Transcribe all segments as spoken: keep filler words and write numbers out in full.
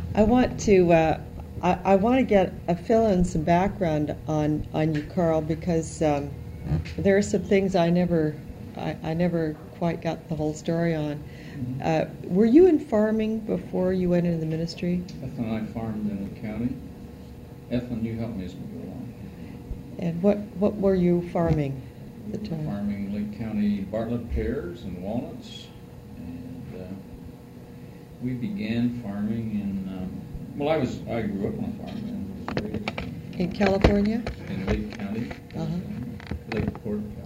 I want to uh, I, I want to get a fill in some background on on you, Carl, because um, there are some things I never I, I never quite got the whole story on. Uh, were you in farming before you went into the ministry? Ethan and I farmed in the county. Ethan, you help me as we go along. And what what were you farming at the We were time? farming Lake County Bartlett pears and walnuts, and uh, we began farming in. Um, well, I was I grew up on a farm and was raised In California? in Lake County, Uh-huh. Lake Port, California.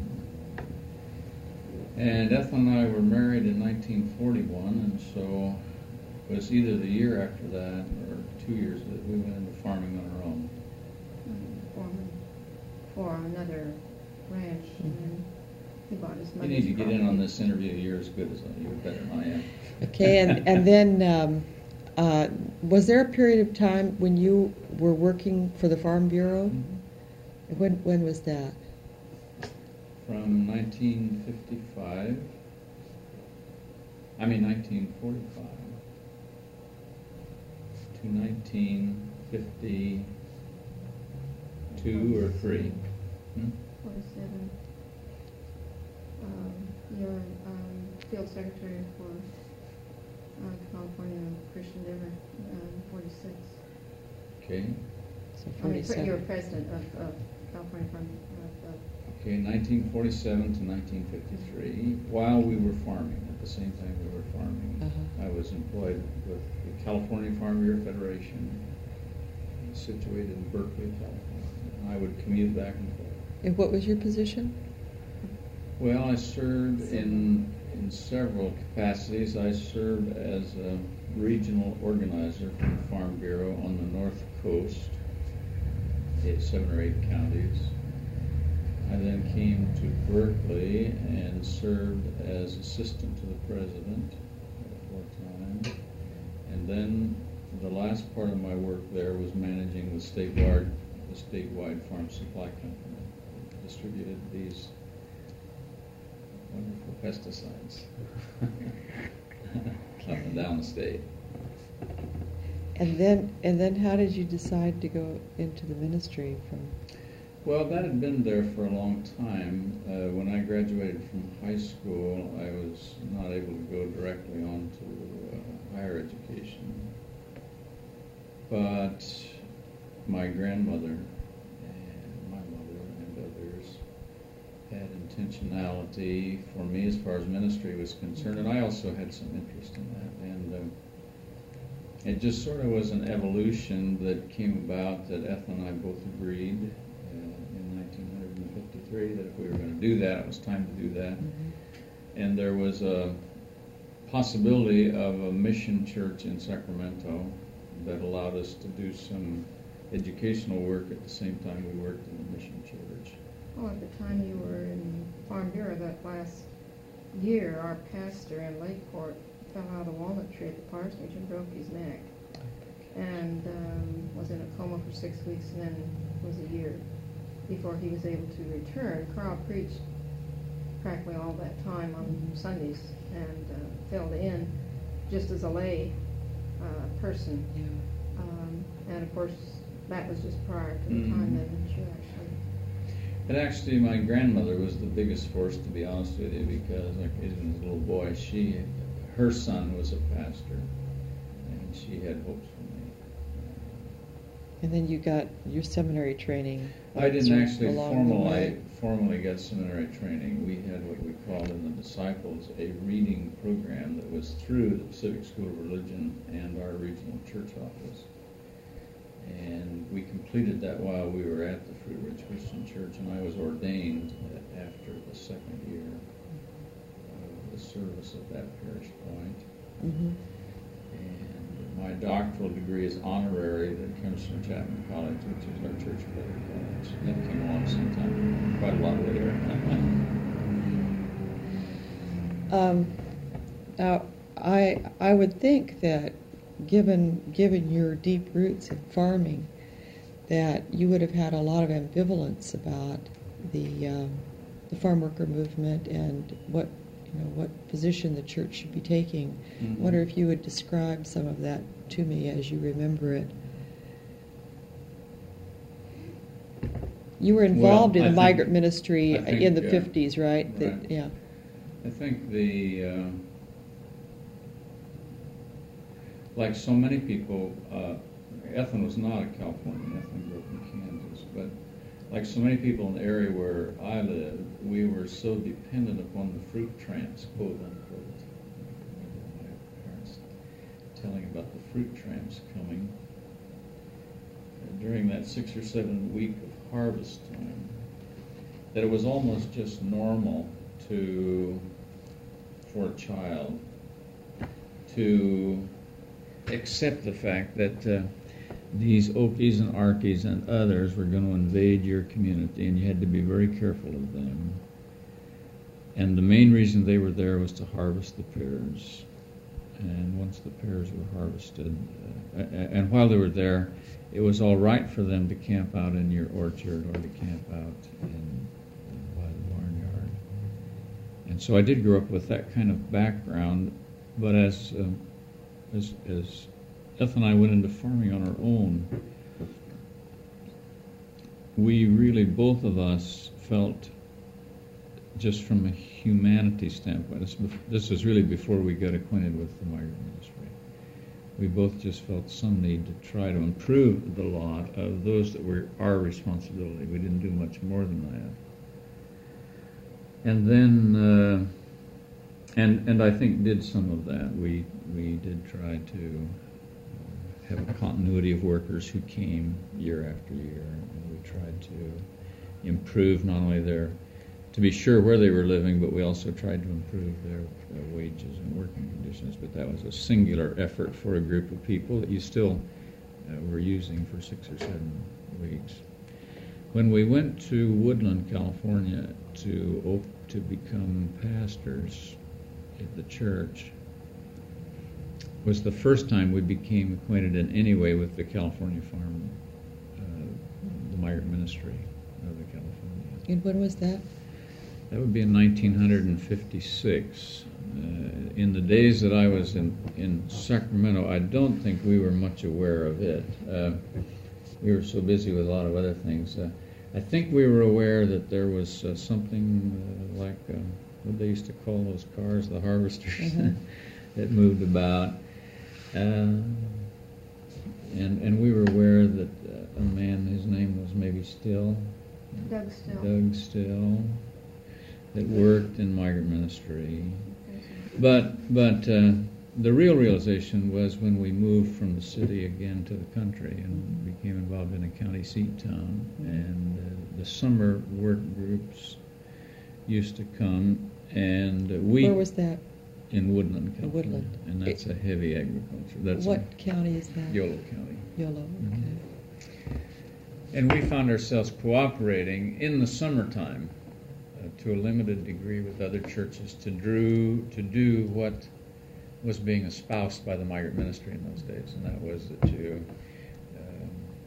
And Ethel and I were married in nineteen forty-one, and so it was either the year after that or two years that we went into farming on our own. Foreman for another ranch, and then he bought his You mother's need to get in on property. this interview. You're as good as I, you're better than I am. Okay, and and then um, uh, was there a period of time when you were working for the Farm Bureau? Mhm. When when was that? From nineteen fifty-five, I mean nineteen forty-five, to nineteen fifty-two or three. Hmm? Forty-seven. Um, you're um, field secretary for uh, California Christian Endeavor, um, forty-six. Okay, So I mean, pre- forty-seven. you're president of uh, California Farm. Of, uh, okay, nineteen forty-seven to nineteen fifty-three, while we were farming, at the same time we were farming, Uh-huh. I was employed with the California Farm Bureau Federation, situated in Berkeley, California. I would commute back and forth. And what was your position? Well, I served in in several capacities. I served as a regional organizer for the Farm Bureau on the North Coast, eight, seven or eight counties. I then came to Berkeley and served as assistant to the president for a time. And then the last part of my work there was managing the statewide, the statewide farm supply company. Distributed these wonderful pesticides up and down the state. And then and then how did you decide to go into the ministry from? Well, that had been there for a long time. Uh, when I graduated from high school, I was not able to go directly on to uh, higher education. But my grandmother and my mother and others had intentionality for me as far as ministry was concerned, and I also had some interest in that. And um, it just sort of was an evolution that came about that Ethel and I both agreed uh, in nineteen fifty-three that if we were going to do that, it was time to do that. Mm-hmm. And there was a possibility of a mission church in Sacramento that allowed us to do some educational work at the same time we worked in the mission church. Oh, at the time you were in Farm Bureau, that last year, our pastor in Lakeport fell out of a walnut tree at the parsonage and broke his neck, and um, was in a coma for six weeks, and then was a year before he was able to return. Carl preached practically all that time on Sundays and uh, filled in just as a lay uh, person. Yeah. Um, and of course, that was just prior to the Mhm. time that she actually. And actually, my grandmother was the biggest force, to be honest with you, because like, even as a little boy, she, her son was a pastor, and she had hopes for me. And then you got your seminary training. I didn't actually along the formally way. formally get seminary training. We had what we called in the Disciples a reading program that was through the Pacific School of Religion and our regional church office. And we completed that while we were at the Fruit Ridge Christian Church, and I was ordained after the second year of the service at that parish point. Mm-hmm. And my doctoral degree is honorary that comes from Chapman College, which is our church credit college. And that came along sometime, quite a lot later. Um, now, I I would think that given given your deep roots in farming, that you would have had a lot of ambivalence about the um, the farm worker movement and what you know what position the church should be taking. Mhm. I wonder if you would describe some of that to me as you remember it. You were involved Well, in I the think- migrant ministry I think, in the uh, fifties, right? That- right. yeah. I think the, uh, like so many people, uh, Ethan was not a Californian. Ethan grew up in Kansas, but like so many people in the area where I lived, we were so dependent upon the fruit tramps, quote unquote. My parents telling about the fruit tramps coming during that six or seven week of harvest time, that it was almost just normal to, for a child, to accept the fact that uh, these Okies and Arkies and others were going to invade your community, and you had to be very careful of them. And the main reason they were there was to harvest the pears. And once the pears were harvested, uh, and while they were there, it was all right for them to camp out in your orchard or to camp out in, by the barnyard. And so I did grow up with that kind of background, but as um, as as Eth and I went into farming on our own, we really, both of us, felt, just from a humanity standpoint, this, this was really before we got acquainted with the migrant ministry, we both just felt some need to try to improve the lot of those that were our responsibility. We didn't do much more than that. And then, uh, and and I think did some of that. We we did try to have a continuity of workers who came year after year, and we tried to improve not only their, to be sure where they were living, but we also tried to improve their, their wages and working conditions. But that was a singular effort for a group of people that you still uh, were using for six or seven weeks. When we went to Woodland, California, to op- to become pastors at the church, was the first time we became acquainted in any way with the California Farm, uh, the migrant ministry of the California. And when was that? That would be in nineteen fifty-six. Uh, in the days that I was in, in Sacramento, I don't think we were much aware of it. Uh, we were so busy with a lot of other things. Uh, I think we were aware that there was uh, something uh, like, uh, what they used to call those cars, the harvesters, Uh-huh. that moved about. Uh, and and we were aware that uh, a man, his name was maybe Still, Doug Still. Doug Still, that worked in migrant ministry. But but uh, the real realization was when we moved from the city again to the country and became involved in a county seat town, and uh, the summer work groups used to come, and uh, we Where was that? in Woodland, California, Woodland. and that's a heavy agriculture. That's What county is that? Yolo County. Yolo. Mhm. Okay. And we found ourselves cooperating in the summertime uh, to a limited degree with other churches to, drew, to do what was being espoused by the migrant ministry in those days, and that was that you, um,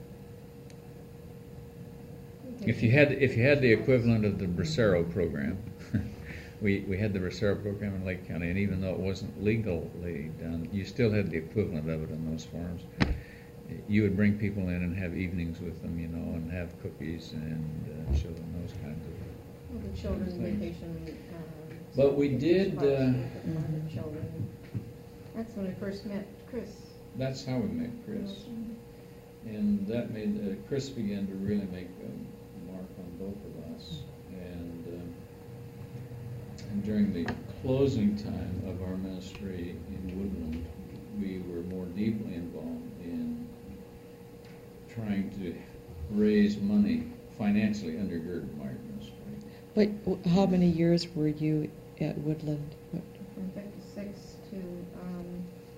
if you had if you had the equivalent of the Bracero program, we we had the Bracero program in Lake County, and even though it wasn't legally done, you still had the equivalent of it in those farms. You would bring people in and have evenings with them, you know, and have cookies and uh, show them those kinds of. Well, the children's things. vacation. Uh, But we did, uh, mm-hmm. Children. That's when we first met Chris. That's how we met Chris, and that made uh, Chris began to really make a mark on both of us. And, uh, and during the closing time of our ministry in Woodland, we were more deeply involved in trying to raise money, financially undergird migrant ministry. But w- how many years were you at Woodland? What- From fifty-six to, um,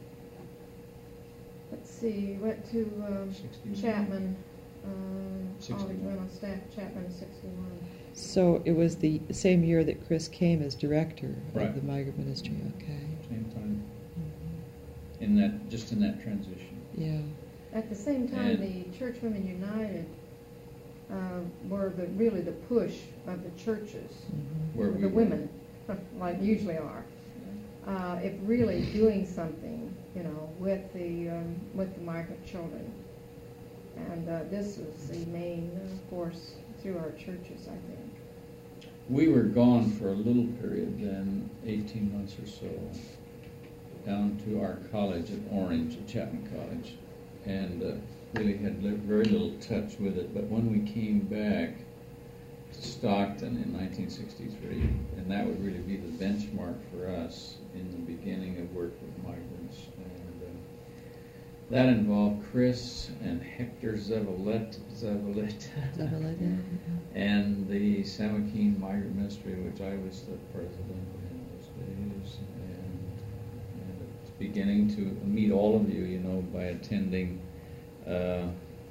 let's see, went to um, sixty-one. Chapman. Um, sixty-one. Always went on staff at Chapman in sixty-one. So it was the same year that Chris came as director Right. of the migrant ministry. Okay. Same time, Mhm. in that, just in that transition. Mm-hmm. Yeah. At the same time, And- the Church Women United uh, were the, really the push of the churches, Mhm. Where we the were. women, like usually are. uh, if really doing something, you know, with the um, with the migrant children. And uh, this was the main uh, force through our churches, I think. We were gone for a little period then, eighteen months or so, down to our college at Orange, at Chapman College, and uh, really had li- very little touch with it. But when we came back to Stockton in nineteen sixty-three, and that would really be the benchmark for us in the beginning of work with migrants. And uh, that involved Chris and Hector Zevalet, Zevalet, Zavaleta. and the San Joaquin Migrant Ministry, which I was the president in those days. And, and it's beginning to meet all of you, you know, by attending uh,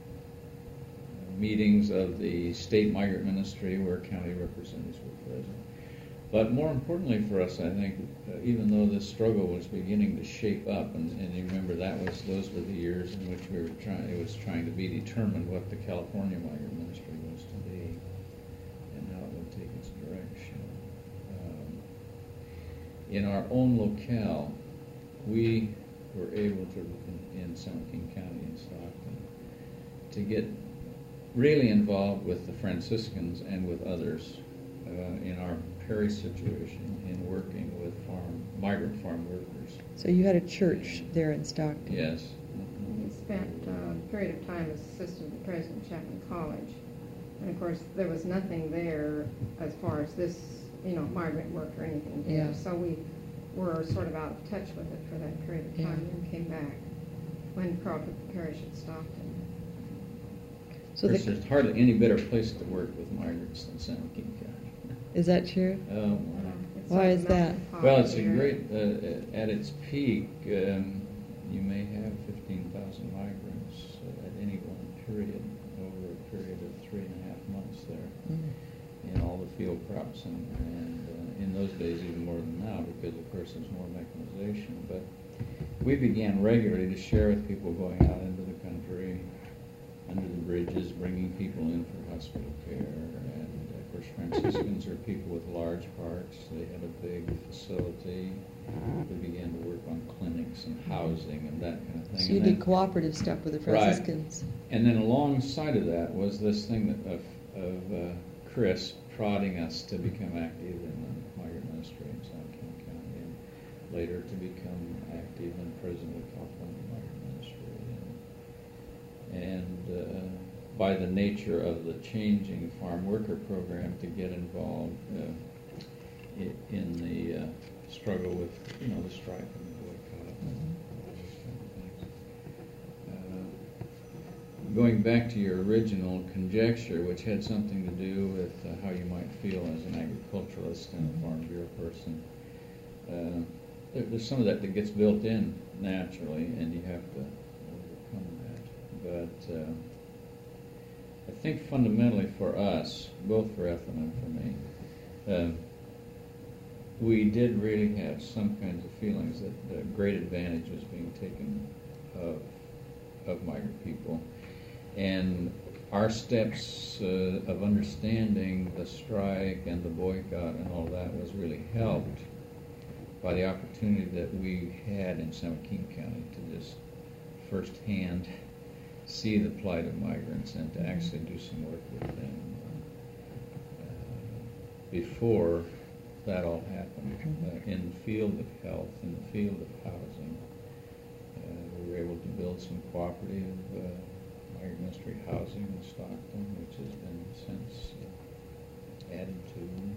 meetings of the State Migrant Ministry where county representatives were present. But more importantly for us, I think, uh, even though this struggle was beginning to shape up, and, and you remember that was those were the years in which we were trying, it was trying to be determined what the California Migrant Ministry was to be and how it would take its direction. Um, in our own locale, we were able to, in, in San Joaquin County in Stockton, to get really involved with the Franciscans and with others uh, in our Perry situation in working with farm migrant farm workers. So you had a church there in Stockton. Yes. We spent uh, a period of time as assistant to President of Chapman College. And of course, there was nothing there as far as this, you know, migrant work or anything there. Yeah. So we were sort of out of touch with it for that period of time, Yeah. and came back when Carl took the parish at Stockton. So There's, the, there's hardly any better place to work with migrants than San Joaquin County. is that true? Oh, wow. It's Why sort of is a that? melting pot Well, it's a here. great, uh, at its peak, um, you may have fifteen thousand migrants uh, at any one period, over a period of three and a half months there, Mm. in all the field crops, and, and uh, in those days even more than now, because of course there's more mechanization. But we began regularly to share with people going out into the country, under the bridges, bringing people in for hospital care. And of course, Franciscans are people with large hearts. They had a big facility. We began to work on clinics and housing and that kind of thing. So you And did then- cooperative stuff with the Right. Franciscans. And then alongside of that was this thing that, of, of uh, Chris prodding us to become active in the migrant ministry in San Joaquin County, and later to become active and president of the California Migrant Ministry. And, and uh, by the nature of the changing farm worker program, to get involved uh, i- in the uh, struggle with, you know, the strike and the boycott and all those kind of things. Uh, Going back to your original conjecture, which had something to do with uh, how you might feel as an agriculturalist and a Farm Bureau person, uh, there, there's some of that that gets built in naturally, and you have to overcome that. But uh, I think fundamentally for us, both for Ethel and for me, uh, we did really have some kinds of feelings that, that great advantage was being taken of, of migrant people. And our steps uh, of understanding the strike and the boycott and all that was really helped by the opportunity that we had in San Joaquin County to just firsthand see the plight of migrants and to actually do some work with them uh, before that all happened. Uh, in the field of health, in the field of housing, uh, we were able to build some cooperative uh, migrant ministry housing in Stockton, which has been since uh, added to. And,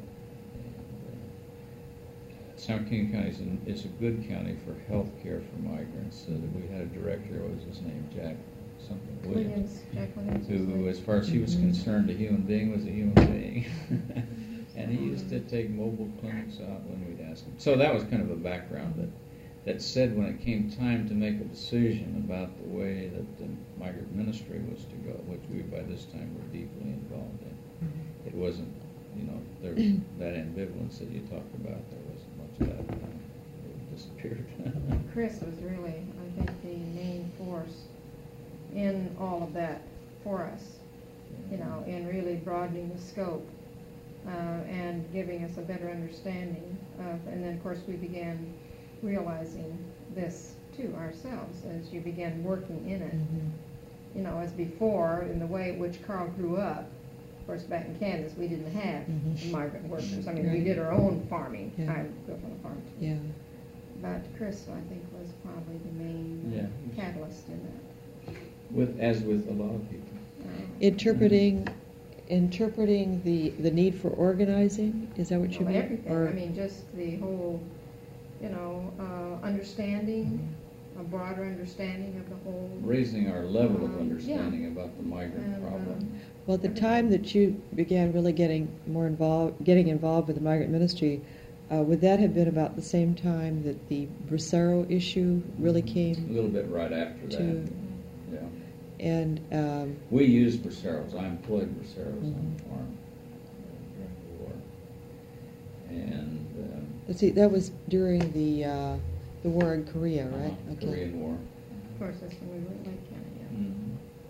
uh, San Joaquin County is, an, is a good county for health care for migrants. Uh, we had a director, what was his name, Jack something Williams, Williams, Jack Williams. who, as far as he was Mhm. concerned, a human being was a human being. And he used to take mobile clinics out when we'd ask him. So that was kind of a background that, that said when it came time to make a decision about the way that the migrant ministry was to go, which we by this time were deeply involved in, it wasn't, you know, there was that ambivalence that you talked about, there wasn't much of that. Uh, it disappeared. Chris was really, I think, the main force in all of that for us, you know, in really broadening the scope uh, and giving us a better understanding of, and then of course we began realizing this too ourselves as you began working in it. Mhm. You know, as before, in the way in which Carl grew up, of course, back in Kansas, we didn't have Mhm. migrant workers. I mean, we Right. did our own farming. Yeah. I grew up on a farm too. Yeah. But Chris, I think, was probably the main Yeah. catalyst in that. With, as with a lot of people. Uh, Interpreting, interpreting the, the need for organizing, is that what you well, mean? everything. Or- I mean, just the whole, you know, uh, understanding, a broader understanding of the whole. Raising our level of Um, understanding about the migrant And, problem. um, Well, at the time that you began really getting more involved, getting involved with the migrant ministry, uh, would that have been about the same time that the Bracero issue really A came little bit right after to? that. Yeah. And um, We used braceros. I employed braceros on Mhm. the farm uh, during the war. And um, let's see, that was during the uh, the war in Korea, right? uh, Korean War. Of course, that's when we were in Lake County. Yeah. Mhm.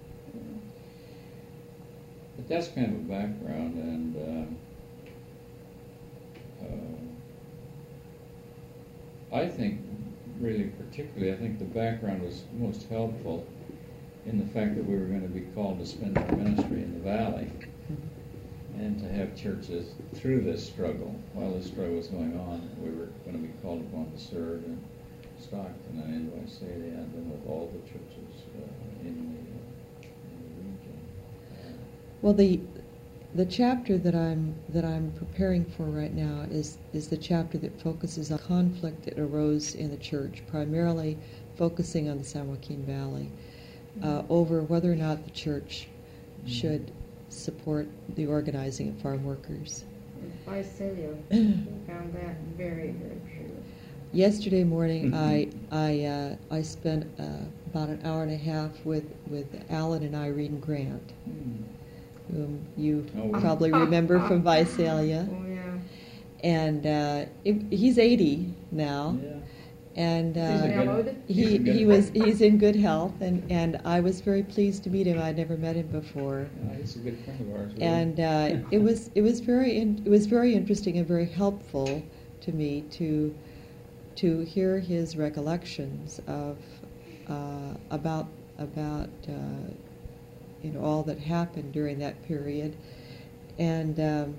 But that's kind of a background, and um, uh, I think, really particularly, I think the background was most helpful in the fact that we were going to be called to spend our ministry in the valley and to have churches through this struggle. While this struggle was going on, we were going to be called upon to serve in Stockton and in Visalia, and then with all the churches uh, in the, uh, in the region. Uh, Well, the the chapter that I'm that I'm preparing for right now is is the chapter that focuses on conflict that arose in the church, primarily focusing on the San Joaquin Valley, uh, over whether or not the church Mhm. should support the organizing of farm workers. In Visalia, we found that very, very true. Yesterday morning, Mhm. I I uh, I spent uh, about an hour and a half with with Alan and Irene Grant, hmm. whom you Oh, we- probably remember from Visalia. Oh, yeah. And uh, it, he's eighty now, Yeah. and He's uh, mellowed. He's he in good he was health. he's in good health, and, and I was very pleased to meet him. I'd never met him before, Yeah, he's a good friend of ours. really. and uh, it was it was very in, it was very interesting and very helpful to me to to hear his recollections of uh, about about uh, you know all that happened during that period, and. Um,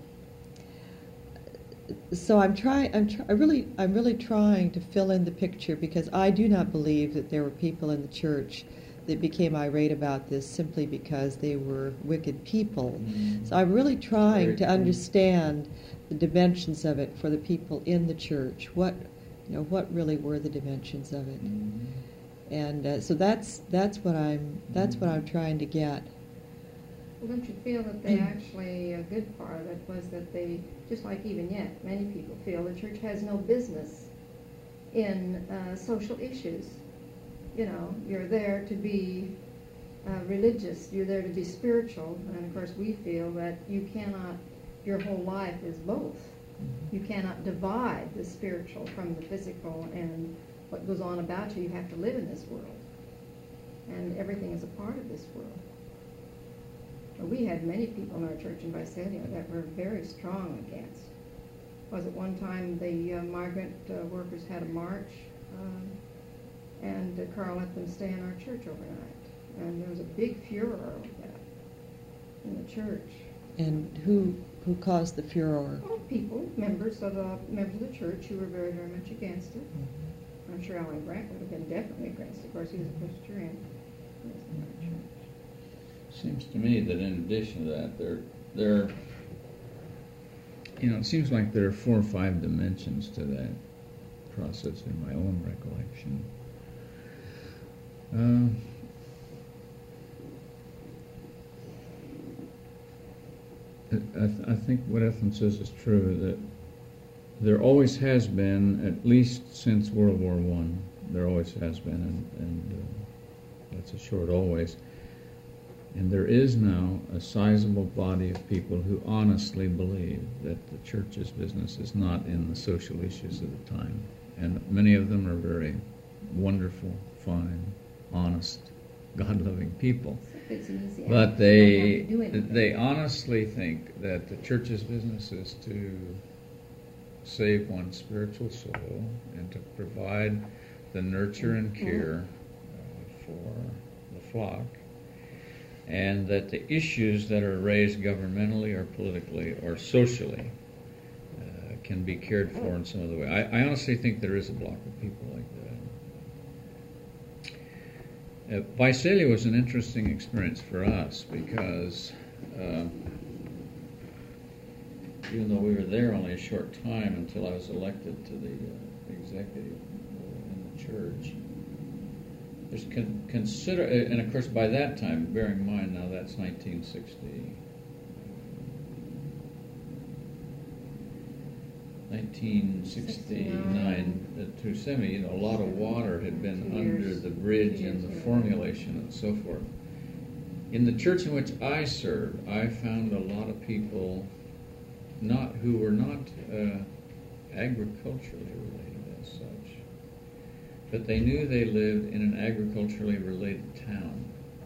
So I'm trying. I'm try, I really. I'm really trying to fill in the picture because I do not believe that there were people in the church that became irate about this simply because they were wicked people. Mhm. So I'm really trying Very to true. understand the dimensions of it for the people in the church. What, you know, what really were the dimensions of it? Mhm. And uh, so that's that's what I'm that's what I'm trying to get. Well, don't you feel that they actually, a good part of it was that they, just like even yet, many people feel the church has no business in uh, social issues. You know, you're there to be uh, religious, you're there to be spiritual, and of course we feel that you cannot, your whole life is both. You cannot divide the spiritual from the physical and what goes on about you. You have to live in this world, and everything is a part of this world. We had many people in our church in Visalia that were very strong against. Was at one time the uh, migrant uh, workers had a march, um, and uh, Carl let them stay in our church overnight. And there was a big furor over that in the church. And who who caused the furor? Well, people, members of uh, members of the church who were very, very much against it. I'm sure Alan Grant would have been definitely against it. Of course, he was a Presbyterian. He was in our church. Seems to me that in addition to that, there, there, you know, it seems like there are four or five dimensions to that process in my own recollection. Uh, I, th- I think what Ethan says is true, that there always has been, at least since World War One, there always has been, and, and uh, that's a short always. And there is now a sizable body of people who honestly believe that the church's business is not in the social issues of the time. And many of them are very wonderful, fine, honest, God-loving people. It's easy. But You they don't have to do anything. they honestly think that the church's business is to save one spiritual soul and to provide the nurture and care uh, for the flock, and that the issues that are raised governmentally or politically or socially uh, can be cared for in some other way. I, I honestly think there is a block of people like that. Uh, Visalia was an interesting experience for us because uh, even though we were there only a short time until I was elected to the uh, executive uh, in the church, there's con- consider, and of course by that time, bearing in mind now that's nineteen sixty, nineteen sixty-nine uh, to seventy, you know, a lot of water had been under the bridge and the formulation and so forth. In the church in which I served, I found a lot of people not who were not uh, agriculturally related as such, but they knew they lived in an agriculturally related town.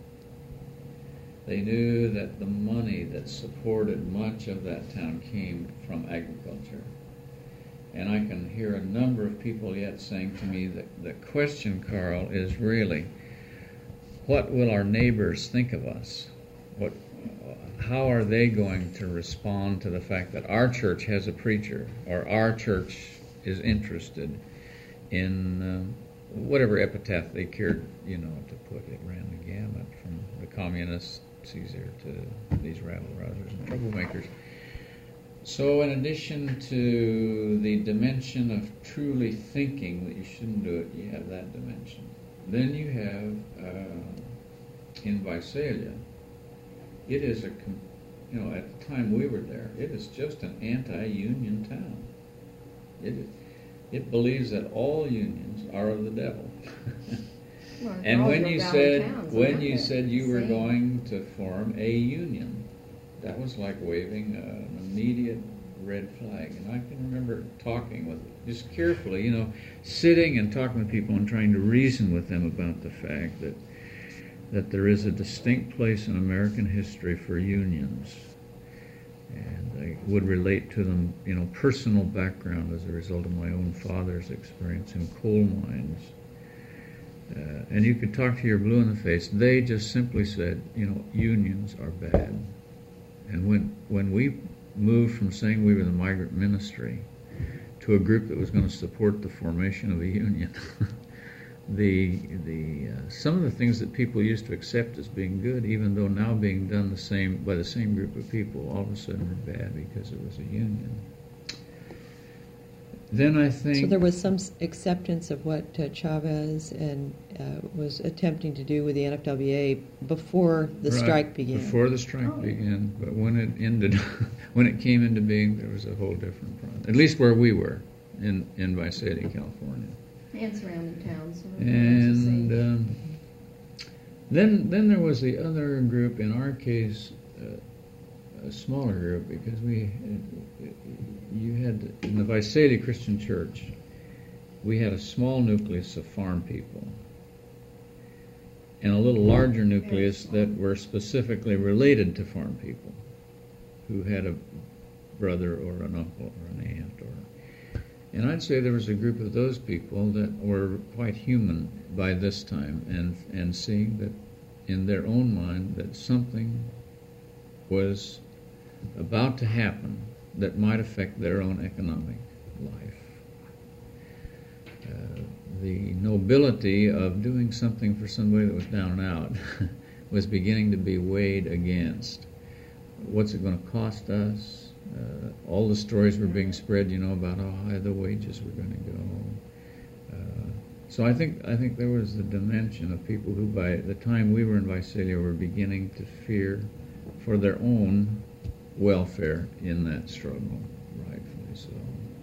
They knew that the money that supported much of that town came from agriculture. And I can hear a number of people yet saying to me that the question, Carl, is really, what will our neighbors think of us? What, how are they going to respond to the fact that our church has a preacher, or our church is interested in uh, whatever epitaph they cared, you know, to put? It ran the gamut from the communist Caesar to these rabble-rousers and troublemakers. So in addition to the dimension of truly thinking that you shouldn't do it, you have that dimension. Then you have, uh, in Visalia, it is a, you know, at the time we were there, it is just an anti-union town. It, it believes that all unions are of the devil. Well, and all when your you valley said, towns, when isn't you it? said you were Same. going to form a union, that was like waving an immediate red flag. And I can remember talking with, just carefully, you know, sitting and talking with people and trying to reason with them about the fact that that there is a distinct place in American history for unions. And I would relate to them, you know, personal background as a result of my own father's experience in coal mines. Uh, and you could talk to your blue in the face. They just simply said, you know, unions are bad. And when when we moved from saying we were the migrant ministry to a group that was going to support the formation of a union, the the uh, some of the things that people used to accept as being good, even though now being done the same by the same group of people, all of a sudden were bad because it was a union. Then I think So there was some s- acceptance of what uh, Chavez and uh, was attempting to do with the N F W A before the Right, strike began. Before the strike Oh. began, but when it ended, when it came into being, there was a whole different problem. At least where we were in in Visalia, California. And surrounding towns. so And it's the same. um, then then there was the other group. In our case, uh, a smaller group, because we uh, you had in the Visalia Christian Church, we had a small nucleus of farm people and a little larger nucleus that were specifically related to farm people who had a brother or an uncle or an aunt or and I'd say there was a group of those people that were quite human by this time, and and seeing that in their own mind that something was about to happen that might affect their own economic life. Uh, the nobility of doing something for somebody that was down and out was beginning to be weighed against. What's it going to cost us? Uh, all the stories were being spread, you know, about how high the wages were going to go. Uh, so I think I think there was the dimension of people who, by the time we were in Visalia, were beginning to fear for their own welfare in that struggle, rightfully so.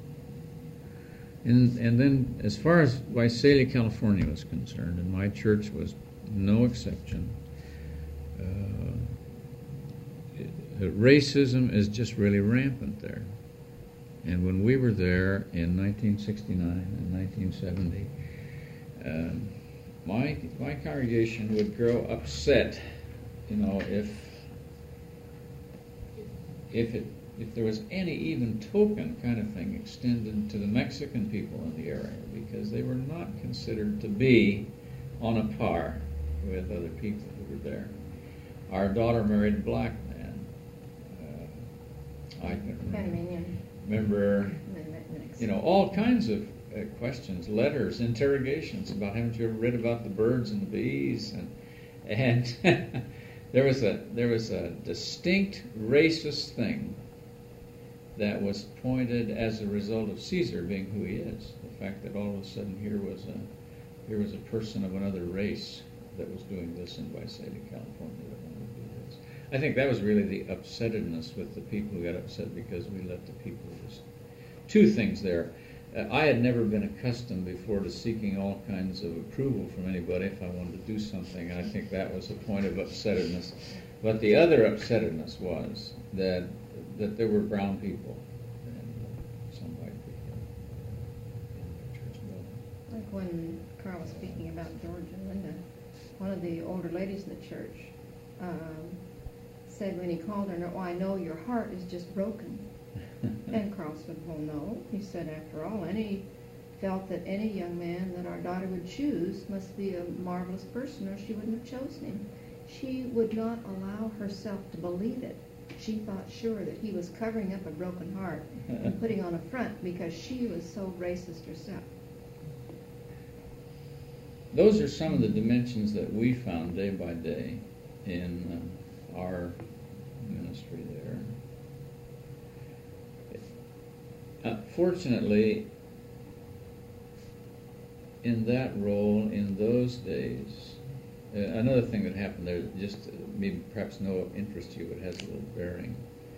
And and then, as far as Visalia, California was concerned, and my church was no exception. Uh, Racism is just really rampant there. And when we were there in nineteen sixty-nine and nineteen seventy, um, my my congregation would grow upset, you know, if if it if there was any even token kind of thing extended to the Mexican people in the area, because they were not considered to be on a par with other people who were there. Our daughter married a black man. Uh, I can Panamanian. remember, Next. you know, all kinds of uh, questions, letters, interrogations about haven't you ever read about the birds and the bees, and and there was a there was a distinct racist thing that was pointed as a result of Caesar being who he is. The fact that all of a sudden here was a here was a person of another race that was doing this in Visalia, California. That wanted to do this. I think that was really the upsettedness with the people who got upset because we let the people just. Two things there. Uh, I had never been accustomed before to seeking all kinds of approval from anybody if I wanted to do something, and I think that was a point of upsettedness. But the other upsettedness was that that there were brown people and uh, some white people in the church building. Like when Carl was speaking about George and Linda, one of the older ladies in the church um, said when he called her, "Oh, I know your heart is just broken." And Carl said, "Well, no." He said, "After all, any felt that any young man that our daughter would choose must be a marvelous person, or she wouldn't have chosen him. She would not allow herself to believe it. She thought sure that he was covering up a broken heart and putting on a front because she was so racist herself." Those are some of the dimensions that we found day by day in uh, our ministry there. Uh, fortunately, in that role, in those days, uh, another thing that happened there, just uh, maybe perhaps no interest to you, but has a little bearing.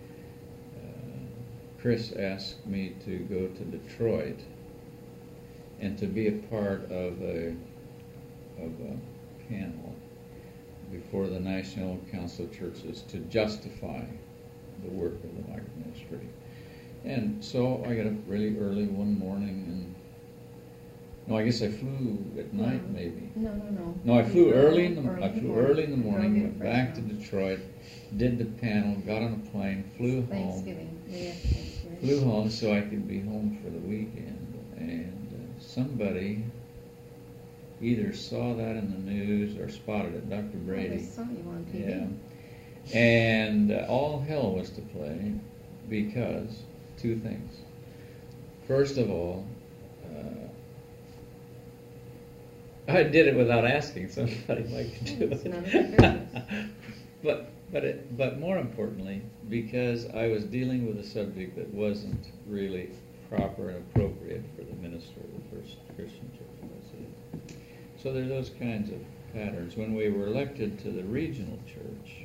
Uh, Chris asked me to go to Detroit and to be a part of a of a panel before the National Council of Churches to justify the work of the micro ministry. And so I got up really early one morning, and no, I guess I flew at night, No. maybe. No, no, no. No, I You flew drove early in the early I in the flew morning. early in the Drove morning, in went fresh back to now. Detroit, did the panel, got on a plane, flew home, Thanksgiving. Day after Thanksgiving. flew home so I could be home for the weekend. And uh, somebody either saw that in the news or spotted it, Doctor Well, they Brady. saw you on T V. Yeah. And uh, all hell was to play because two things. First of all, uh, I did it without asking somebody like to do It's it. none of your business. but but it, but more importantly, because I was dealing with a subject that wasn't really proper and appropriate for the minister of the First Christian Church of Visalia. So there are those kinds of patterns. When we were elected to the regional church,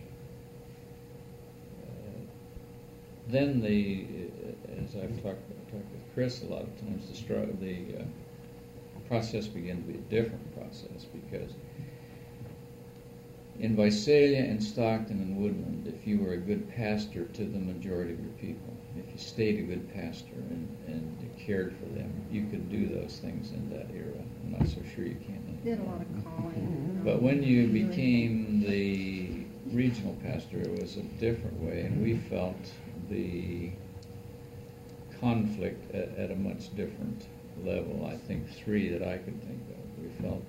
uh, then the, uh, as I've talked, talked with Chris a lot of times, the, str- the uh, process began to be a different process because in Visalia and Stockton and Woodland, if you were a good pastor to the majority of your people, if you stayed a good pastor and, and cared for them, you could do those things in that era. I'm not so sure you can. Did a lot of calling. But when you became the regional pastor, it was a different way, and we felt the conflict at, at a much different level. I think three that I could think of. We felt,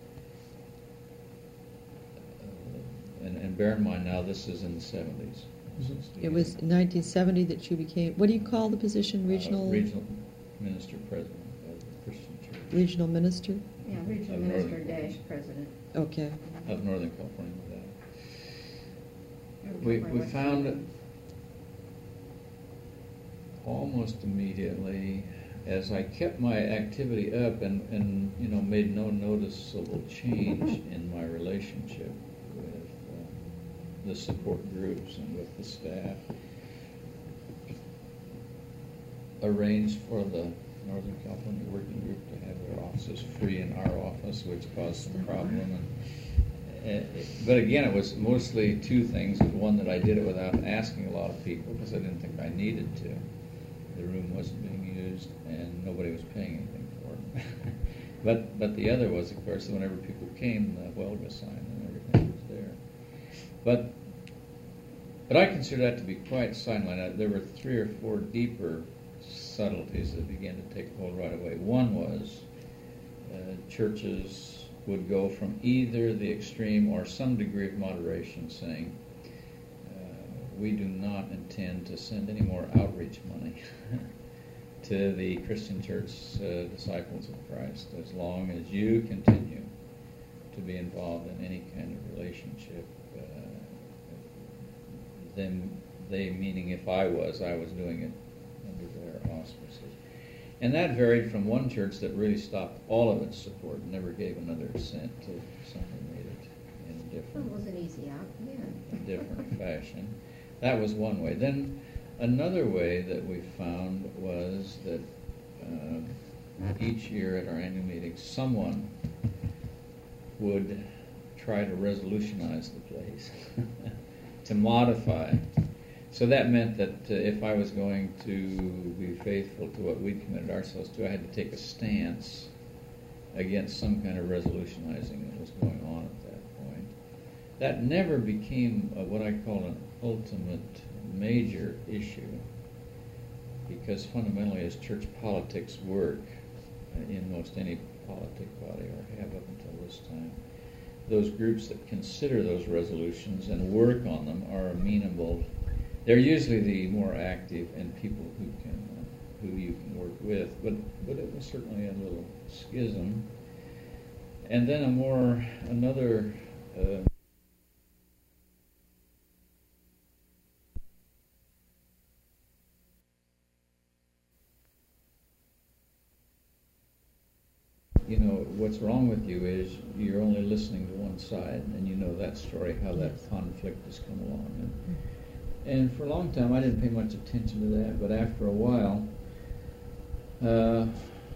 uh, and, and bear in mind now this is in the seventies. It was nineteen seventy that you became, what do you call the position, regional? Uh, regional minister president of the Christian Church Regional minister? Yeah, regional Of minister Northern dash California. president. Okay. of Northern California. With that. Or We, whatever we it was. found it almost immediately as I kept my activity up and, and you know made no noticeable change in my relationship with uh, the support groups and with the staff. Arranged for the Northern California Working Group to have their offices free in our office, which caused some problem. And, uh, but again, it was mostly two things. One, that I did it without asking a lot of people because I didn't think I needed to. The room wasn't being used, and nobody was paying anything for it. but but the other was, of course, whenever people came, the Huelga sign and everything was there. But But I consider that to be quite silent. There were three or four deeper subtleties that began to take hold right away. One was uh, churches would go from either the extreme or some degree of moderation, saying, uh, we do not intend to send any more outreach money to the Christian Church uh, Disciples of Christ as long as you continue to be involved in any kind of relationship. Uh, them, they meaning if I was, I was doing it under their auspices. And that varied from one church that really stopped all of its support and never gave another cent to something made it in a different, Well, it wasn't easy out, yeah. different fashion. That was one way. Then another way that we found was that uh, each year at our annual meeting, someone would try to resolutionize the place, to modify. So that meant that uh, if I was going to be faithful to what we'd committed ourselves to, I had to take a stance against some kind of resolutionizing that was going on at that point. That never became uh, what I call an ultimate major issue, because fundamentally as church politics work uh, in most any politic body, or have up until this time, those groups that consider those resolutions and work on them are amenable. They're usually the more active and people who can, uh, who you can work with. But but it was certainly a little schism. And then a more another. Uh, You know, what's wrong with you is you're only listening to one side, and you know that story, how that conflict has come along. And, and for a long time, I didn't pay much attention to that, but after a while, uh,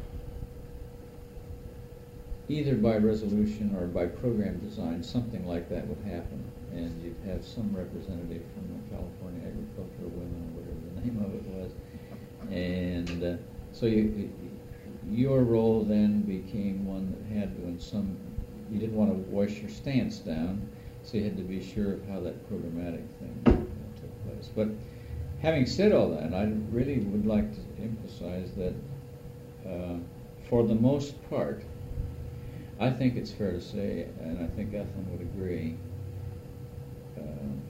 either by resolution or by program design, something like that would happen, and you'd have some representative from the California Agricultural Women, or whatever the name of it was, and uh, so you, your role then became one that had to, in some, you didn't want to wash your stance down, so you had to be sure of how that programmatic thing uh, took place. But having said all that, I really would like to emphasize that uh, for the most part, I think it's fair to say, and I think Ethelyn would agree, uh,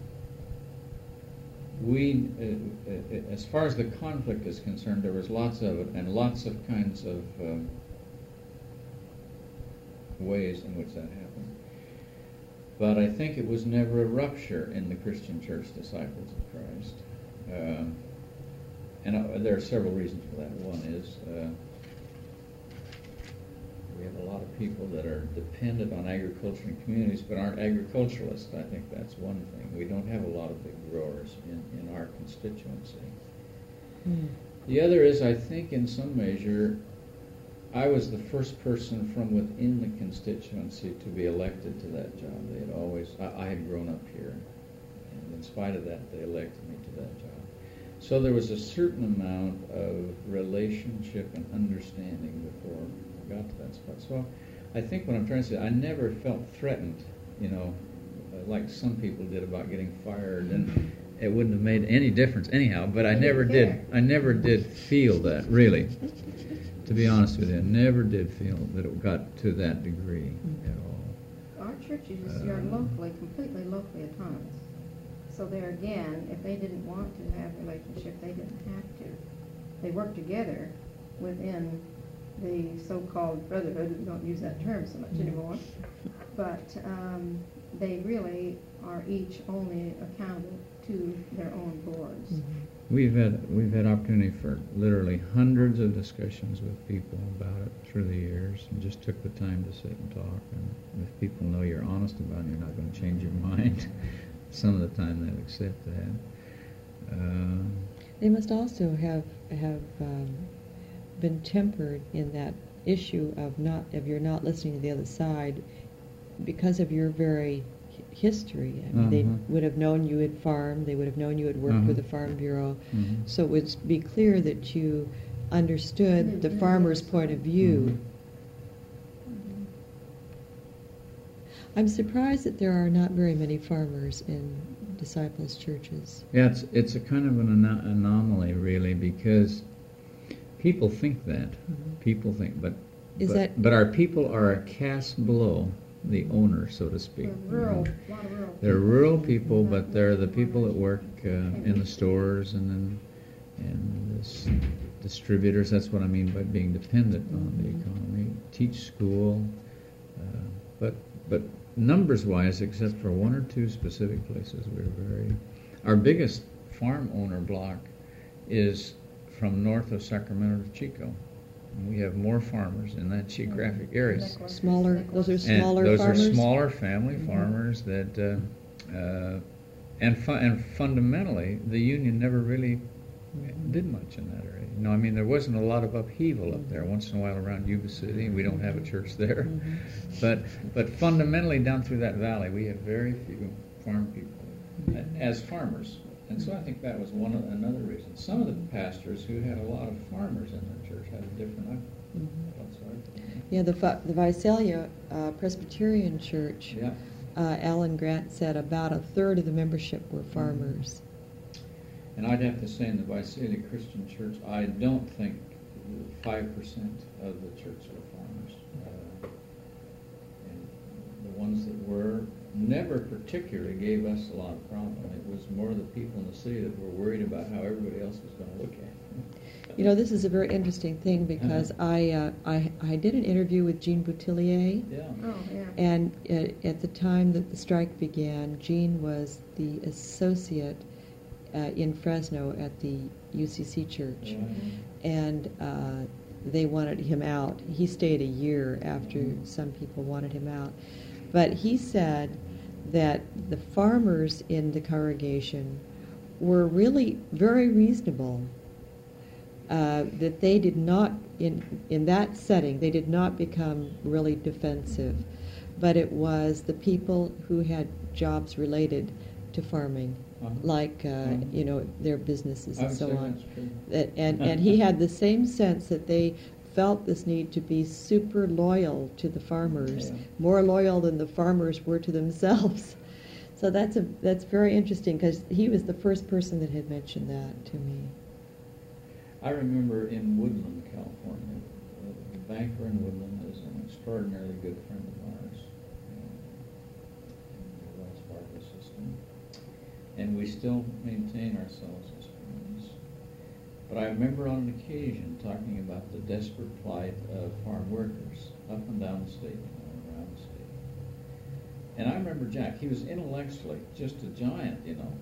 we, uh, uh, as far as the conflict is concerned, there was lots of it, and lots of kinds of um, ways in which that happened. But I think it was never a rupture in the Christian Church Disciples of Christ. Uh, and uh, there are several reasons for that. One is uh, we have a lot of people that are dependent on agriculture and communities, but aren't agriculturalists. I think that's one thing. We don't have a lot of big growers in, in our constituency. Mm. The other is, I think, in some measure, I was the first person from within the constituency to be elected to that job. They had always, I, I had grown up here, and in spite of that, they elected me to that job. So there was a certain amount of relationship and understanding before I got to that spot. So I think what I'm trying to say, I never felt threatened, you know, like some people did about getting fired, and it wouldn't have made any difference anyhow, but I never did, I never did feel that, really. To be honest with you, I never did feel that it got to that degree at all. Our churches Uh, are locally, completely locally autonomous. So there again, if they didn't want to have a relationship, they didn't have to. They work together within the so-called brotherhood. We don't use that term so much anymore. But um, they really are each only accountable to their own boards. Mm-hmm. We've had we've had opportunity for literally hundreds of discussions with people about it through the years, and just took the time to sit and talk. And if people know you're honest about it, you're not going to change your mind. Some of the time they'll accept that. Uh, they must also have have um, been tempered in that issue of not of you're not listening to the other side because of your very history. I mean, uh-huh. They would have known you had farmed. They would have known you had worked uh-huh. with the Farm Bureau. Uh-huh. So it would be clear that you understood the farmer's point of view. Uh-huh. I'm surprised that there are not very many farmers in disciples churches. Yeah, it's, it's a kind of an ano- anomaly, really, because people think that. Mm-hmm. People think, but Is but, that- but our people are a caste below the owner, so to speak. We're rural, a lot of rural. They're people. rural people, but they're the people that work uh, in the stores and in, and the s- distributors. That's what I mean by being dependent on the economy. Teach school, uh, but but numbers-wise, except for one or two specific places, we're very. Our biggest farm owner block is from north of Sacramento to Chico. And we have more farmers in that geographic area. Nicholas. Smaller, Nicholas. those are And smaller those farmers? are smaller family Mhm. farmers that, uh, uh, and fu- and fundamentally, the union never really did much in that area. You know, I mean, there wasn't a lot of upheaval up there. Once in a while around Yuba City, and we don't have a church there. Mhm. But but fundamentally, down through that valley, we have very few farm people a- as farmers. And so I think that was one of, another reason. Some of the pastors who had a lot of farmers in their church had a different. I, Mhm. I felt sorry for them. Yeah, the Fi- the Visalia uh, Presbyterian Church, Yeah. uh, Alan Grant said about a third of the membership were farmers. And I'd have to say in the Visalia Christian Church, I don't think five percent of the church were farmers. Uh, and the ones that were never particularly gave us a lot of problem. It was more the people in the city that were worried about how everybody else was going to look at them. You know, this is a very interesting thing because I, uh, I I did an interview with Jean Boutillier, Yeah. Oh, yeah. and uh, at the time that the strike began, Jean was the associate uh, in Fresno at the U C C church, Yeah. and uh, they wanted him out. He stayed a year after Mhm. some people wanted him out. But he said that the farmers in the congregation were really very reasonable, uh, that they did not, in, in that setting, they did not become really defensive, but it was the people who had jobs related to farming, Uh-huh. like, uh, Mhm. you know, their businesses I and would so say on. that's true. That, and, and he had the same sense that they felt this need to be super loyal to the farmers, Yeah. more loyal than the farmers were to themselves. So that's a that's very interesting because he was the first person that had mentioned that to me. I remember in Woodland, California, uh, the banker in Woodland is an extraordinarily good friend of ours uh, in the Wells Fargo system, and we still maintain ourselves as friends. But I remember on an occasion talking about the desperate plight of farm workers up and down the state, you know, around the state. And I remember Jack, he was intellectually just a giant, you know,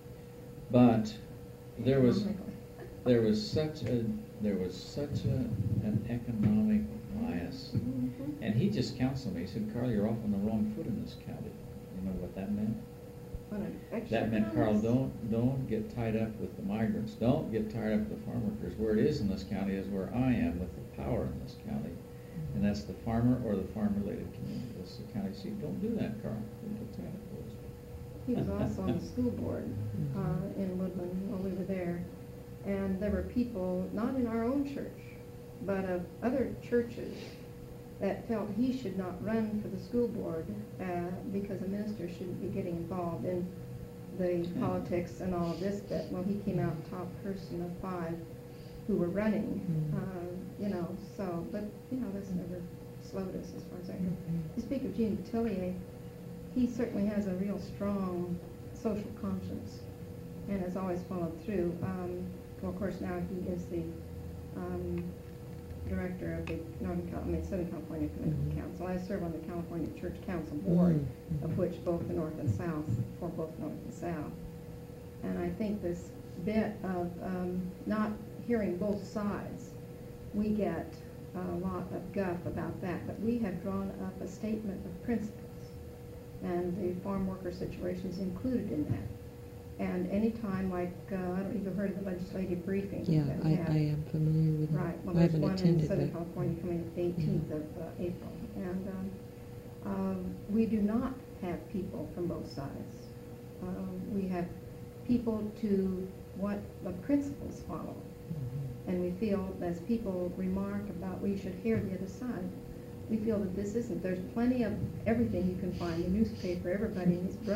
but there was there was such a there was such a, an economic bias, Mhm. and he just counseled me. He said, "Carl, you're off on the wrong foot in this county." You know what that meant? What an affection. That meant, Carl, don't don't get tied up with the migrants. Don't get tied up with the farm workers. Where it is in this county is where I am with the power in this county, and that's the farmer or the farm-related community. That's the county seat. Don't do that, Carl. Don't get tied up with those. He was also on the school board uh, in Woodland while we were there. And there were people, not in our own church, but of other churches, that felt he should not run for the school board uh, because a minister shouldn't be getting involved in the politics and all of this. But, well, he came out top person of five who were running, Mhm. uh, you know, so, but, you know, that's never slowed us as far as I know. To speak of Jean Boutillier, he certainly has a real strong social conscience and has always followed through. Um, well, of course, now he is the um, director of the Northern Cal- I mean, Southern California Community Mhm. Council. I serve on the California Church Council Board, Mhm. of which both the North and South, for both North and South. And I think this bit of um, not hearing both sides, we get a lot of guff about that, but we have drawn up a statement of principles, and the farm worker situation is included in that. And any time, like, uh, I don't know if you've heard of the legislative briefing Yeah, that I, we have. I am familiar with it. Right, well, I there's haven't one in attended, Southern but- California coming up the eighteenth of uh, April. And um, um, we do not have people from both sides. Um, we have people to what the principles follow. Mhm. And we feel, as people remark about, we should hear the other side, we feel that this isn't. There's plenty of everything you can find, the newspaper, everybody and his brother.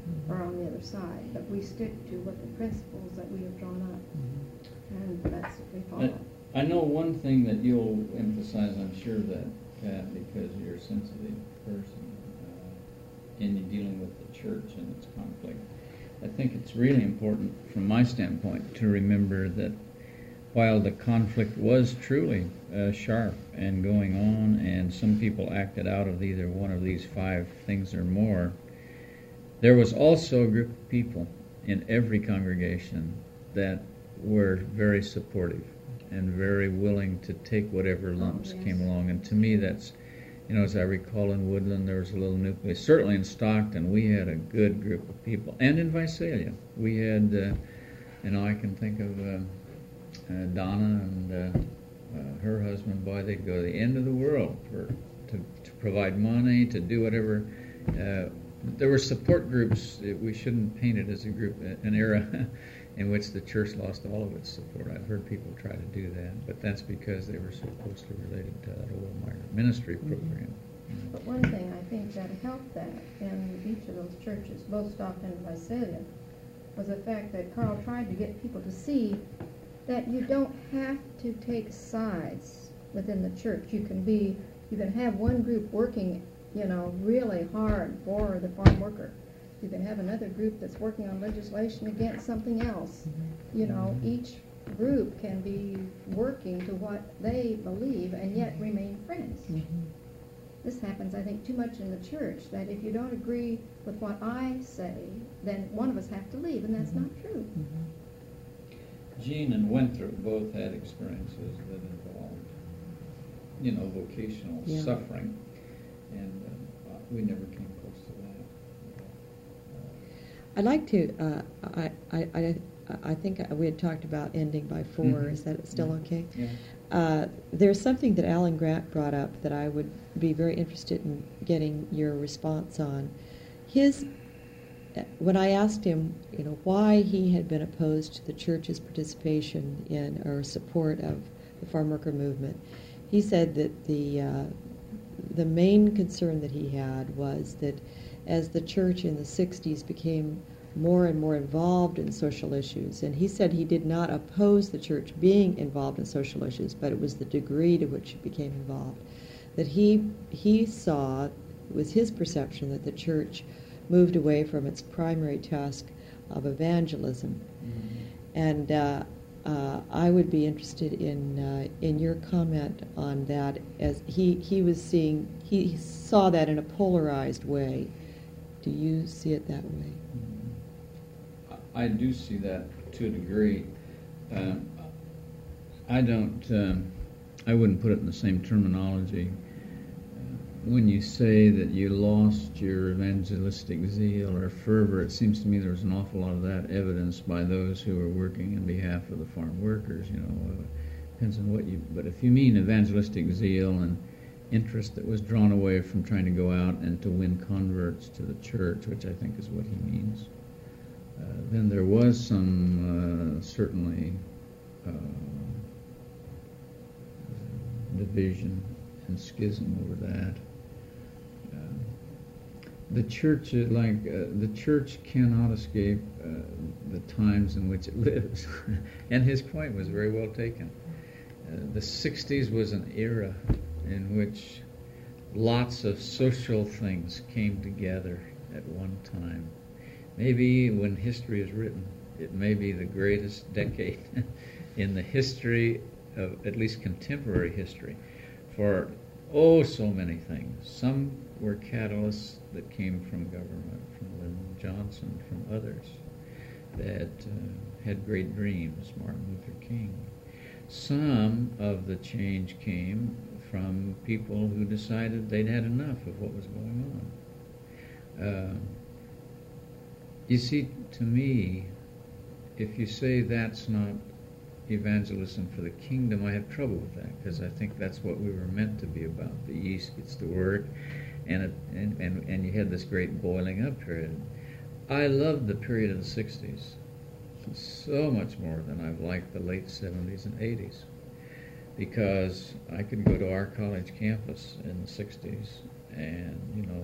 or on the other side, but we stick to what the principles that we have drawn up, and that's what we follow. I, I know one thing that you'll emphasize, I'm sure, that, Pat, because you're a sensitive person, uh, and you're dealing with the church and its conflict. I think it's really important, from my standpoint, to remember that while the conflict was truly uh, sharp and going on, and some people acted out of either one of these five things or more, there was also a group of people in every congregation that were very supportive and very willing to take whatever lumps Oh, yes. came along. And to me, that's, you know, as I recall, in Woodland, there was a little nucleus. Certainly in Stockton, we had a good group of people. And in Visalia, we had, uh, you know, I can think of uh, uh, Donna and uh, uh, her husband. Boy, they'd go to the end of the world for to, to provide money, to do whatever. Uh, there were support groups. We shouldn't paint it as a group, an era in which the church lost all of its support. I've heard people try to do that, but that's because they were so closely related to that old migrant ministry program. But one thing I think that helped that in each of those churches, both Stockton and Visalia, was the fact that Carl tried to get people to see that you don't have to take sides within the church. You can be, you can have one group working, you know, really hard for the farm worker. You can have another group that's working on legislation against something else. You know, each group can be working to what they believe and yet remain friends. Mm-hmm. This happens, I think, too much in the church, that if you don't agree with what I say, then one of us have to leave, and that's not true. Mm-hmm. Jean and Winthrop both had experiences that involved, you know, vocational Yeah. suffering, and uh, we never came close to that. I'd like to, uh, I, I, I, I think we had talked about ending by four. Mhm. Is that still okay? Yeah. Uh, there's something that Alan Grant brought up that I would be very interested in getting your response on. His, when I asked him, you know, why he had been opposed to the church's participation in or support of the farm worker movement, he said that the uh, the main concern that he had was that as the church in the sixties became more and more involved in social issues, and he said he did not oppose the church being involved in social issues, but it was the degree to which it became involved, that he he saw, it was his perception that the church moved away from its primary task of evangelism. Mm-hmm. And uh, uh, I would be interested in uh, in your comment on that, as he, he was seeing, he saw that in a polarized way. Do you see it that way? I do see that to a degree. Um, I don't, um, I wouldn't put it in the same terminology. Uh, when you say that you lost your evangelistic zeal or fervor, it seems to me there's an awful lot of that evidenced by those who are working in behalf of the farm workers, you know. Uh, depends on what you, but if you mean evangelistic zeal and interest that was drawn away from trying to go out and to win converts to the church, which I think is what he means, Uh, then there was some, uh, certainly, uh, division and schism over that. Uh, the church, is like, uh, the church cannot escape uh, the times in which it lives. And his point was very well taken. Uh, the sixties was an era in which lots of social things came together at one time. Maybe when history is written, it may be the greatest decade in the history of at least contemporary history for oh so many things. Some were catalysts that came from government, from Lyndon Johnson, from others that uh, had great dreams, Martin Luther King. Some of the change came from people who decided they'd had enough of what was going on. Uh, You see, to me, if you say that's not evangelism for the kingdom, I have trouble with that, because I think that's what we were meant to be about. The East gets to work, and, it, and, and, and you had this great boiling up period. I loved the period of the sixties so much more than I've liked the late seventies and eighties, because I could go to our college campus in the sixties and, you know,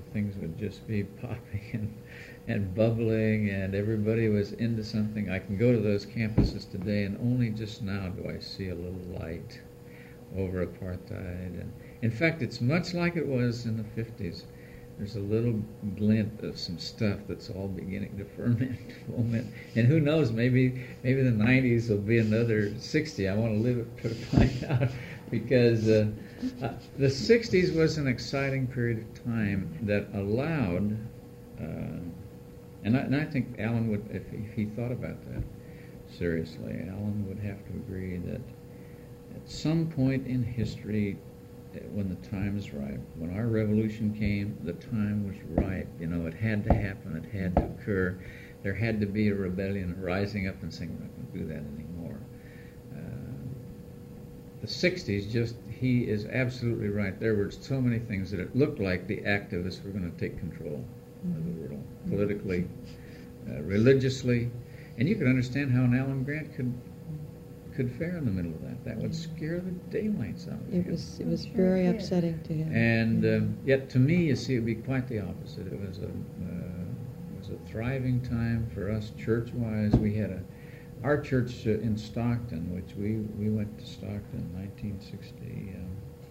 things would just be popping and, and bubbling, and everybody was into something. I can go to those campuses today, and only just now do I see a little light over apartheid. And in fact, it's much like it was in the fifties. There's a little glint of some stuff that's all beginning to ferment, foment. And who knows, maybe maybe the nineties will be another sixty. I want to live it to find out, because uh, uh, the sixties was an exciting period of time that allowed, uh, and, I, and I think Alan would, if, if he thought about that seriously, Alan would have to agree that at some point in history, when the time is ripe, when our revolution came, the time was ripe. You know, it had to happen. It had to occur. There had to be a rebellion rising up and saying, we're not going to do that anymore. Uh, the sixties, just, he is absolutely right. There were so many things that it looked like the activists were going to take control of the world, politically, uh, religiously. And you could understand how an Alan Grant could could fare in the middle of that. That would scare the daylights out of him. It was it was very upsetting to him. And uh, yet, to me, you see, it would be quite the opposite. It was a uh, it was a thriving time for us church-wise. We had a our church uh, in Stockton, which we we went to Stockton in nineteen sixty-two,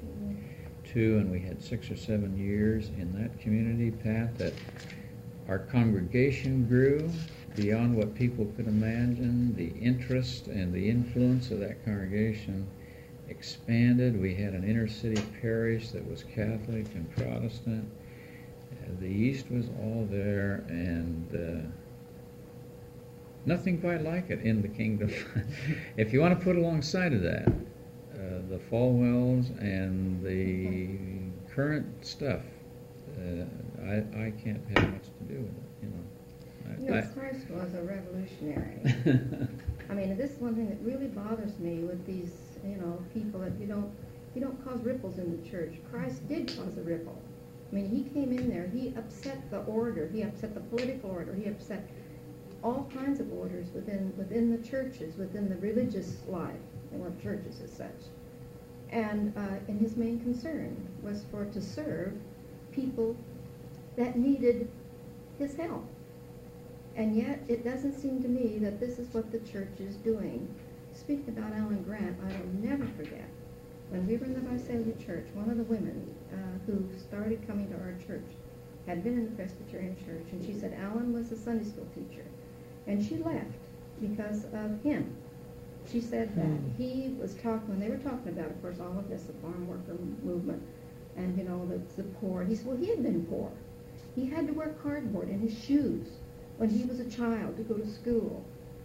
and we had six or seven years in that community, Pat. That our congregation grew beyond what people could imagine. The interest and the influence of that congregation expanded. We had an inner city parish that was Catholic and Protestant. Uh, the East was all there, and uh, nothing quite like it in the kingdom. If you want to put alongside of that, uh, the Falwells and the current stuff, uh, I, I can't have much to do with it, you know. Yes, Christ was a revolutionary. I mean, this is one thing that really bothers me with these, you know, people that you don't, you don't cause ripples in the church. Christ did cause a ripple. I mean, he came in there, he upset the order, he upset the political order, he upset all kinds of orders within within the churches, within the religious life. They weren't churches as such. And uh, and his main concern was for to serve people that needed his help. And yet, it doesn't seem to me that this is what the church is doing. Speaking about Alan Grant, I will never forget, when we were in the Visalia Church, one of the women uh, who started coming to our church had been in the Presbyterian Church, and she said Alan was a Sunday school teacher. And she left because of him. She said that Mm. he was talking, when they were talking about, of course, all of this, the farm worker movement, and, you know, the, the poor. He said, well, he had been poor. He had to wear cardboard in his shoes when he was a child to go to school.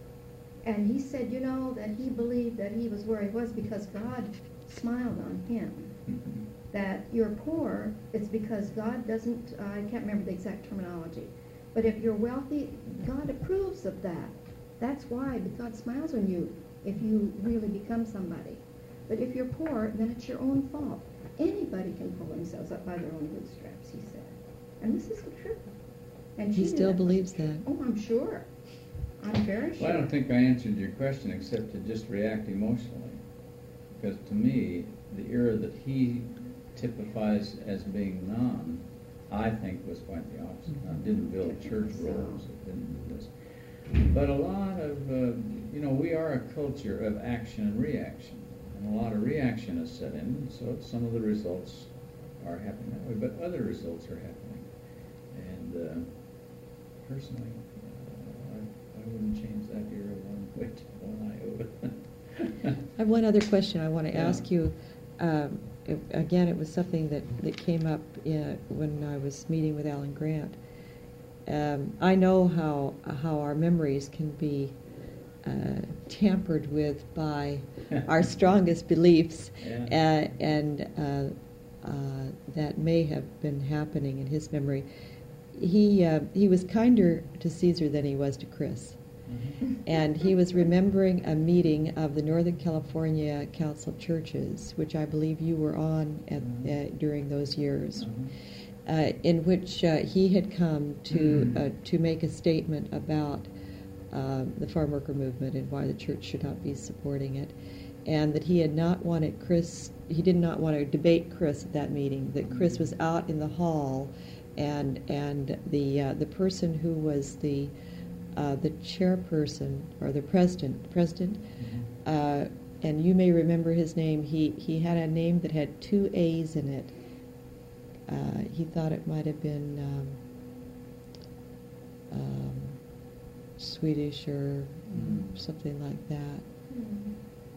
And he said, you know, that he believed that he was where he was because God smiled on him. Mm-hmm. That you're poor, it's because God doesn't, uh, I can't remember the exact terminology, but if you're wealthy, God approves of that. That's why God smiles on you if you really become somebody. But if you're poor, then it's your own fault. Anybody can pull themselves up by their own bootstraps, he said. And this is the truth. And He she still knew that. believes that. Oh, I'm sure. I'm very sure. Well, I don't think I answered your question except to just react emotionally. Because to me, the era that he typifies as being non, I think was quite the opposite. Now, it didn't build church roles, it didn't do this. But a lot of, uh, you know, we are a culture of action and reaction. And a lot of reaction is set in, so some of the results are happening that way, but other results are happening. And uh, personally, uh, I, I wouldn't change that era one whit, one iota. I have one other question I want to Yeah. ask you. Um, it, again, it was something that, that came up in, when I was meeting with Alan Grant. Um, I know how how our memories can be uh, tampered with by our strongest beliefs, Yeah. uh, and uh, uh, that may have been happening in his memory. He uh, he was kinder to Caesar than he was to Chris. Mhm. And he was remembering a meeting of the Northern California Council of Churches, which I believe you were on at, uh, during those years, Mhm. uh, in which uh, he had come to Mhm. uh, to make a statement about uh, the farm worker movement and why the church should not be supporting it, and that he had not wanted Chris, he did not want to debate Chris at that meeting, that Chris was out in the hall and and the uh, the person who was the uh, the chairperson or the president president. Uh, and you may remember his name. He he had a name that had two A's in it. Uh, he thought it might have been um, um, Swedish or Mm. something like that. Mhm.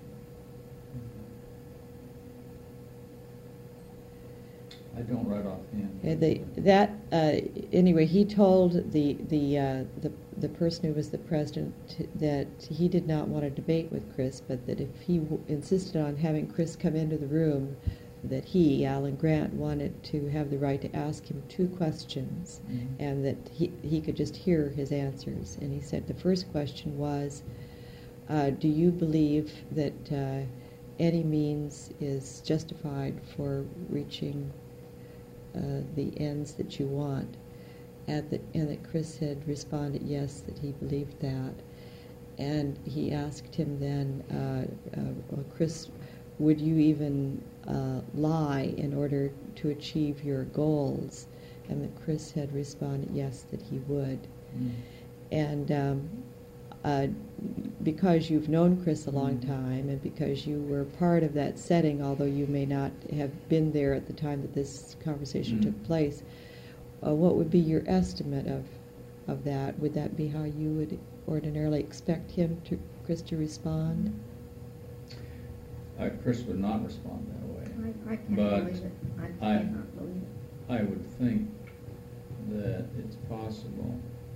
I don't right offhand. Uh, they, that uh, anyway, he told the the uh, the the person who was the president t- that he did not want to debate with Chris, but that if he w- insisted on having Chris come into the room, that he, Alan Grant, wanted to have the right to ask him two questions, Mhm. and that he he could just hear his answers. And he said the first question was, uh, "Do you believe that uh, any means is justified for reaching Uh, the ends that you want?" And that, and that Chris had responded yes, that he believed that. And he asked him then, uh, uh, well, Chris, would you even uh, lie in order to achieve your goals? And that Chris had responded yes, that he would. Mm. And um, uh, because you've known Chris a long Mhm. time, and because you were part of that setting, although you may not have been there at the time that this conversation Mhm. took place, uh, what would be your estimate of of that? Would that be how you would ordinarily expect him to, Chris, to respond? Uh, Chris would not respond that way. I, I can't But believe it. I I- cannot believe it. I would think that it's possible.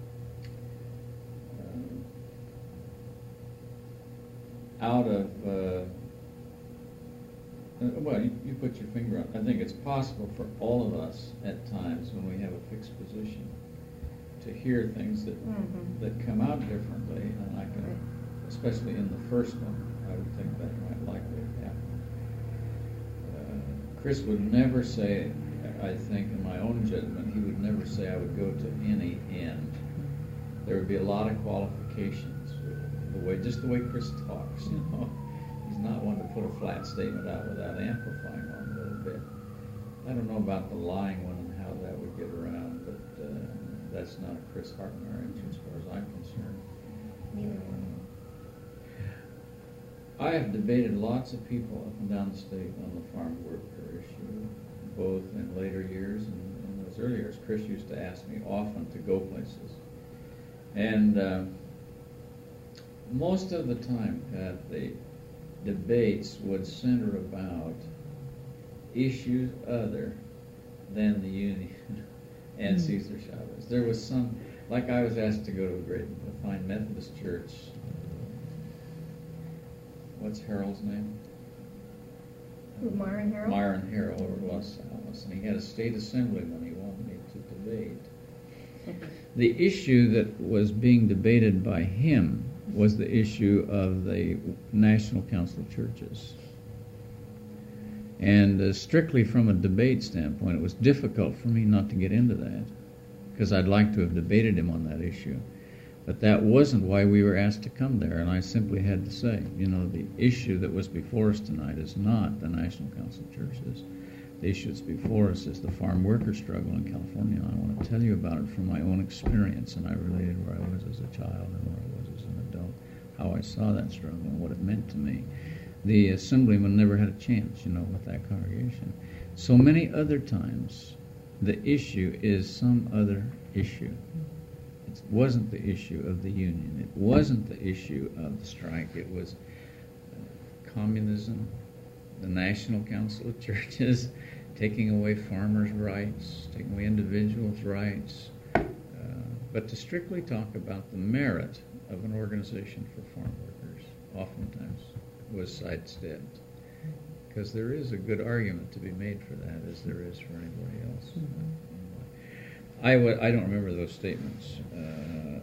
um, Out of, uh, uh, well, you, you put your finger on. I think it's possible for all of us at times when we have a fixed position to hear things that Mhm. that come out differently, and I can, especially in the first one, I would think that might likely happen. Uh, Chris would never say, I think, in my own judgment, he would never say I would go to any end. There would be a lot of qualifications. The way, just the way Chris talks, you know. He's not one to put a flat statement out without amplifying one a little bit. I don't know about the lying one and how that would get around, but uh, that's not a Chris Hartner issue as far as I'm concerned. Neither one. I have debated lots of people up and down the state on the farm worker issue, both in later years and in those early years. Chris used to ask me often to go places. And uh, most of the time, Pat, the debates would center about issues other than the Union and Mm. Cesar Chavez. There was some, like I was asked to go to a great, a fine Methodist church. What's Harold's name? Who, Myron Harold? Myron Harold, or Los Alamos, and he had a state assemblyman he wanted me to debate. The issue that was being debated by him was the issue of the National Council of Churches. And uh, strictly from a debate standpoint, it was difficult for me not to get into that, because I'd like to have debated him on that issue. But that wasn't why we were asked to come there, and I simply had to say, you know, the issue that was before us tonight is not the National Council of Churches. The issue that's before us is the farm worker struggle in California, and I want to tell you about it from my own experience, and I related where I was as a child and where I was as an adult, how I saw that struggle and what it meant to me. The assemblyman never had a chance, you know, with that congregation. So many other times, the issue is some other issue. It wasn't the issue of the union. It wasn't the issue of the strike. It was uh, communism, the National Council of Churches, taking away farmers' rights, taking away individuals' rights. Uh, but to strictly talk about the merit of an organization for farm workers, oftentimes was sidestepped. Because there is a good argument to be made for that, as there is for anybody else. Mhm. I, w- I don't remember those statements, uh,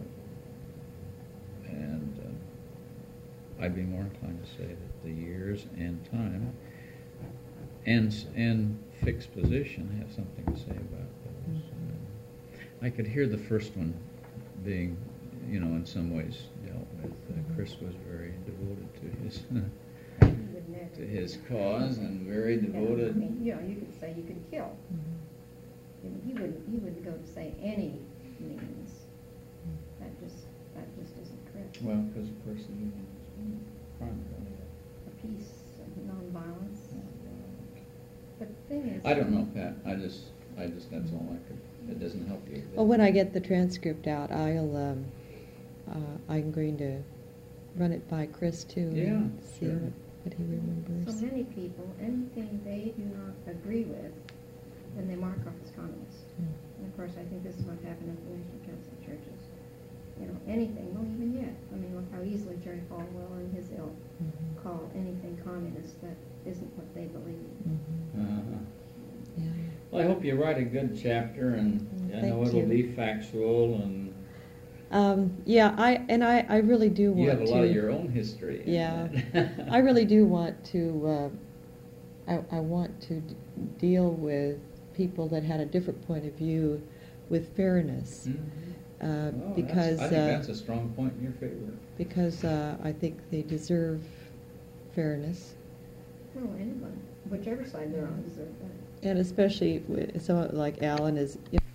and uh, I'd be more inclined to say that the years and time and and fixed position have something to say about those. Uh, I could hear the first one being, you know, in some ways dealt with. Uh, Chris was very devoted to his He would never. to his cause and very Yeah, I devoted. mean, you know, you could say you could kill. Mhm. You know, he wouldn't, you wouldn't go to say any means. That just, that just isn't correct. Well, because persecution is primarily A peace of nonviolence. But the thing is. I don't know, Pat. I just, I just, that's all I could, it doesn't help you. Well, when I get the transcript out, I'll, um, uh, I'm going to run it by Chris too. Yeah, and see sure. what, what he remembers. So many people, anything they do not agree with, then they mark off as communist. Mm. And of course, I think this is what happened at the National Council of Churches. You know, anything, well, even yet, I mean, look how easily Jerry Falwell and his ilk Mhm. call anything communist that isn't what they believe. Mhm. Uh-huh. Yeah. Well, I hope you write a good chapter, and Mm, I know thank it'll you. be factual, and Um, yeah, I and I, I really do want you have a to. lot of your own history. in Yeah, that. I really do want to. Uh, I, I want to d- deal with people that had a different point of view with fairness, Mhm. uh, Well, that's- because I think uh, that's a strong point in your favor. because uh, I think they deserve fairness, Well, anyone, whichever side they're on, deserve that. and especially with someone like Alan is. You